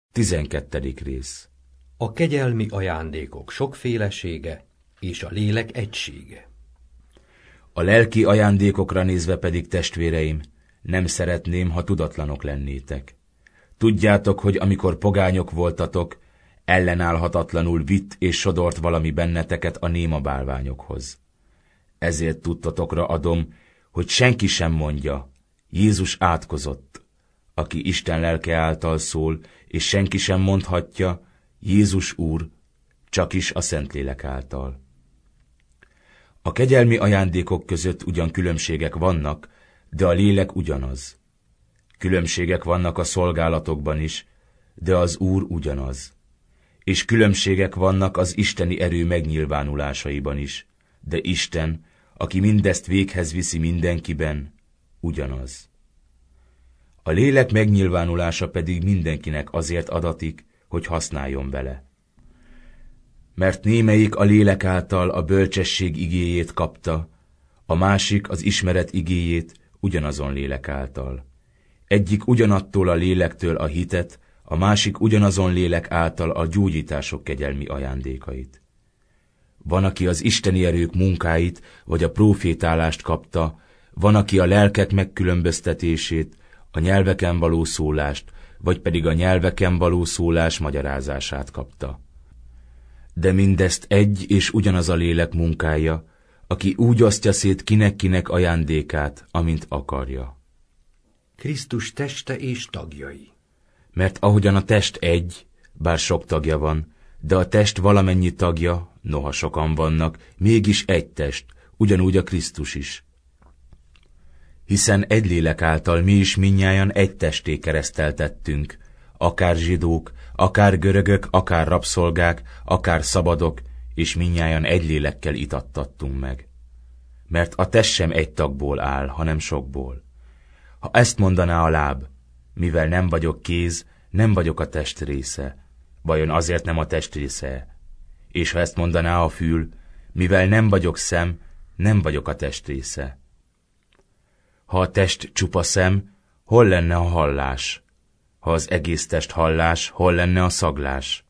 12. rész. A kegyelmi ajándékok sokfélesége és a lélek egysége. A lelki ajándékokra nézve pedig, testvéreim, nem szeretném, ha tudatlanok lennétek. Tudjátok, hogy amikor pogányok voltatok, ellenállhatatlanul vitt és sodort valami benneteket a néma bálványokhoz. Ezért tudtatokra adom, hogy senki sem mondja, Jézus átkozott, aki Isten lelke által szól, és senki sem mondhatja, Jézus Úr, csakis a Szentlélek által. A kegyelmi ajándékok között ugyan különbségek vannak, de a lélek ugyanaz. Különbségek vannak a szolgálatokban is, de az Úr ugyanaz. És különbségek vannak az isteni erő megnyilvánulásaiban is, de Isten, aki mindezt véghez viszi mindenkiben, ugyanaz. A lélek megnyilvánulása pedig mindenkinek azért adatik, hogy használjon vele. Mert némelyik a lélek által a bölcsesség igéjét kapta, a másik az ismeret igéjét ugyanazon lélek által. Egyik ugyanattól a lélektől a hitet, a másik ugyanazon lélek által a gyógyítások kegyelmi ajándékait. Van, aki az isteni erők munkáit, vagy a prófétálást kapta, van, aki a lelkek megkülönböztetését, a nyelveken való szólást, vagy pedig a nyelveken való szólás magyarázását kapta. De mindezt egy és ugyanaz a lélek munkája, aki úgy osztja szét kinek-kinek ajándékát, amint akarja. Krisztus teste és tagjai. Mert ahogyan a test egy, bár sok tagja van, de a test valamennyi tagja, noha sokan vannak, mégis egy test, ugyanúgy a Krisztus is. Hiszen egy lélek által mi is mindnyájan egy testé kereszteltettünk, akár zsidók, akár görögök, akár rabszolgák, akár szabadok, és mindnyájan egy lélekkel itattattunk meg. Mert a test sem egy tagból áll, hanem sokból. Ha ezt mondaná a láb, mivel nem vagyok kéz, nem vagyok a test része, vajon azért nem a test része? És ha ezt mondaná a fül, mivel nem vagyok szem, nem vagyok a test része. Ha a test csupa szem, hol lenne a hallás? Ha az egész test hallás, hol lenne a szaglás?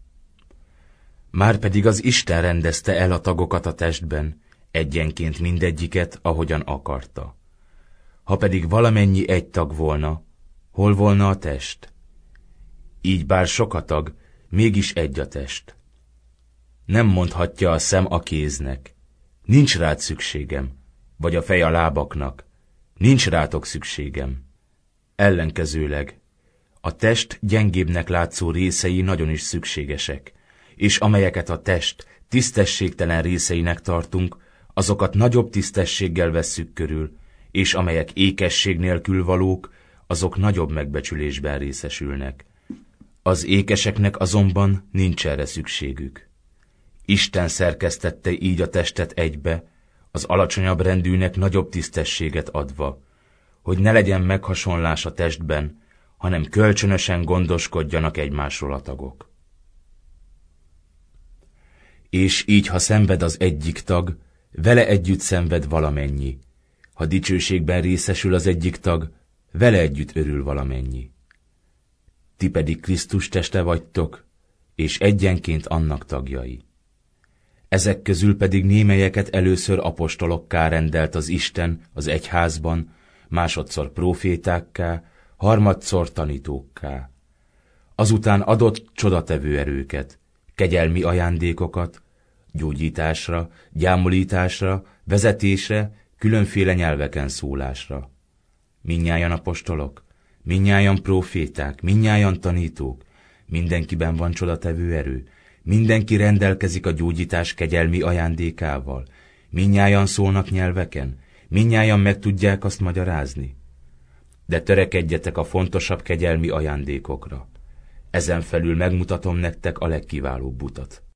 Márpedig az Isten rendezte el a tagokat a testben, egyenként mindegyiket, ahogyan akarta. Ha pedig valamennyi egy tag volna, hol volna a test? Így bár sok a tag, mégis egy a test. Nem mondhatja a szem a kéznek, nincs rád szükségem, vagy a fej a lábaknak, nincs rátok szükségem. Ellenkezőleg, a test gyengébbnek látszó részei nagyon is szükségesek, és amelyeket a test tisztességtelen részeinek tartunk, azokat nagyobb tisztességgel vesszük körül, és amelyek ékesség nélkül valók, azok nagyobb megbecsülésben részesülnek. Az ékeseknek azonban nincs erre szükségük. Isten szerkesztette így a testet egybe, az alacsonyabb rendűnek nagyobb tisztességet adva, hogy ne legyen meghasonlás a testben, hanem kölcsönösen gondoskodjanak egymásról a tagok. És így, ha szenved az egyik tag, vele együtt szenved valamennyi. Ha dicsőségben részesül az egyik tag, vele együtt örül valamennyi. Ti pedig Krisztus teste vagytok, és egyenként annak tagjai. Ezek közül pedig némelyeket először apostolokká rendelt az Isten az egyházban, másodszor prófétákká, harmadszor tanítókká. Azután adott csodatevő erőket, kegyelmi ajándékokat, gyógyításra, gyámolításra, vezetésre, különféle nyelveken szólásra. Mindnyájan apostolok, mindnyájan próféták, mindnyájan tanítók, mindenkiben van csodatevő erő, mindenki rendelkezik a gyógyítás kegyelmi ajándékával, mindnyájan szólnak nyelveken, mindnyájan meg tudják azt magyarázni. De törekedjetek a fontosabb kegyelmi ajándékokra. Ezen felül megmutatom nektek a legkiválóbb utat.